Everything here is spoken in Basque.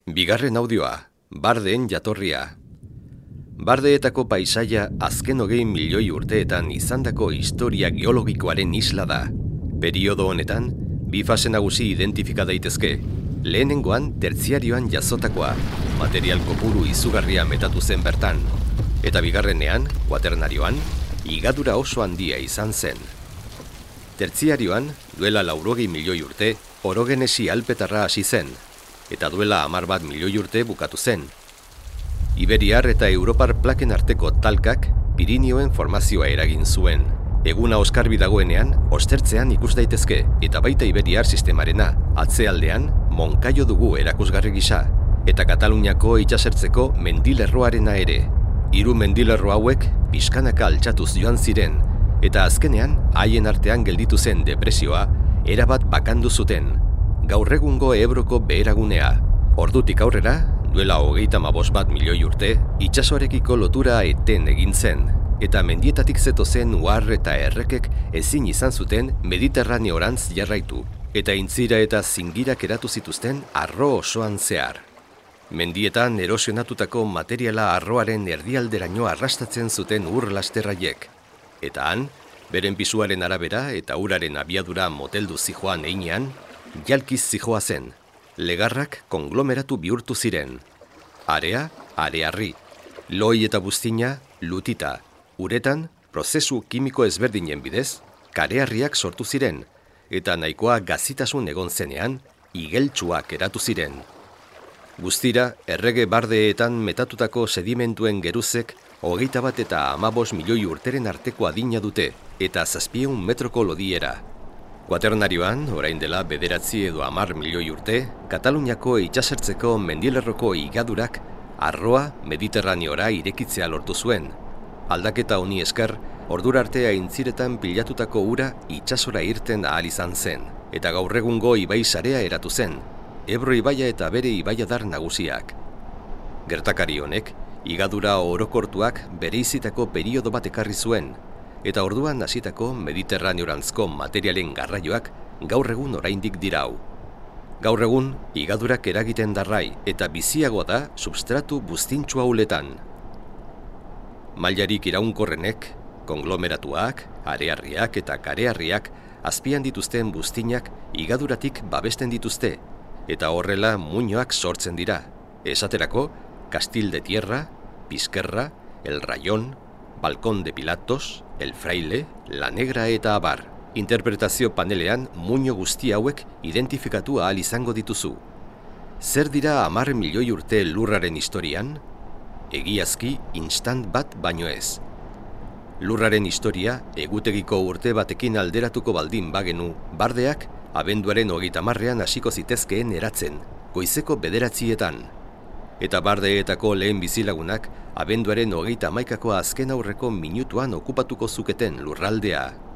Bigarren audioa, Bardeen jatorria. Bardeetako paisaia azken 20 milioi urteetan izandako historia geologikoaren isla da. Periodo honetan, bi fase nagusi identifika daitezke. Lehenengoan tertziarioan jazotakoa, material kopuru izugarria metatu zen bertan. Eta bigarrenean, kuaternarioan, higadura oso handia izan zen. Tertziarioan, duela 80 milioi urte, orogenesi alpetarra hasi zen, eta duela 11 milioi urte bukatu zen. Iberiar eta Europar plaken arteko talkak Pirinioen formazioa eragin zuen. Eguna oskarbi dagoenean, ostertzean ikus daitezke, eta baita Iberiar sistemarena, atzealdean, Monkaio dugu erakusgarri gisa, eta Kataluniako itsasertzeko mendilerroarena ere. 3 mendilerro hauek pixkanaka altxatuz joan ziren, eta azkenean, haien artean gelditu zen depresioa, erabat bakandu zuten. Gaur egungo Ebroko beheragunea. Ordutik aurrera, duela 35 milioi urte, itsasoarekiko lotura eten egin zen, eta mendietatik zetozen uhar eta errekek ezin izan zuten Mediterraneorantz jarraitu, eta intzira eta zingirak eratu zituzten arro osoan zehar. Mendietan erosionatutako materiala arroaren erdialderaino arrastatzen zuten ur lasterraiek, eta han, beren pisuaren arabera eta uraren abiadura moteldu zijoan einean, jalkiz zijoa zen. Legarrak konglomeratu bihurtu ziren. Area, arearri. Loi eta buztina, lutita. Uretan, prozesu kimiko ezberdinen bidez, kareharriak sortu ziren, eta nahikoa gazitasun egon zenean, igeltsuak eratu ziren. Guztira, errege bardeetan metatutako sedimentuen geruzek 21 eta 15 milioi urteren arteko adina dute, eta 700 metroko lodiera. Kuaternarioan, orain dela 9 edo 10 milioi urte, Kataluniako itsasertzeko mendilerroko higadurak arroa Mediterraneora irekitzea lortu zuen. Aldaketa honi esker, ordura arte aintziretan pilatutako ura itsasora irten ahal izan zen, eta gaur egungo ibai sarea eratu zen, Ebro ibaia eta bere ibaiadar nagusiak. Gertakari honek, higadura orokortuak bereizitako periodo bat ekarri zuen, eta orduan hasitako Mediterraneorantzko materialen garraioak gaur egun oraindik dirau. Gaur egun, higadurak eragiten darrai eta biziagoa da substratu buztintsu hauletan. Mailarik iraunkorrenek, konglomeratuak, arearriak eta kareharriak azpian dituzten buztinak higaduratik babesten dituzte, eta horrela muinoak sortzen dira. Esaterako, Castil de Tierra, Pizkerra, El Rayón, Balcón de Pilatos, El Fraile, La Negra eta abar. Interpretazio panelean muino guzti hauek identifikatu ahal izango dituzu. Zer dira 10 milioi urte lurraren historian? Egiazki instant bat baino ez. Lurraren historia egutegiko urte batekin alderatuko baldin bagenu, bardeak abenduaren 30ean hasiko zitezkeen eratzen, goizeko 9etan. Eta bardeetako lehen bizilagunak abenduaren 31ko azken aurreko minutuan okupatuko zuketen lurraldea.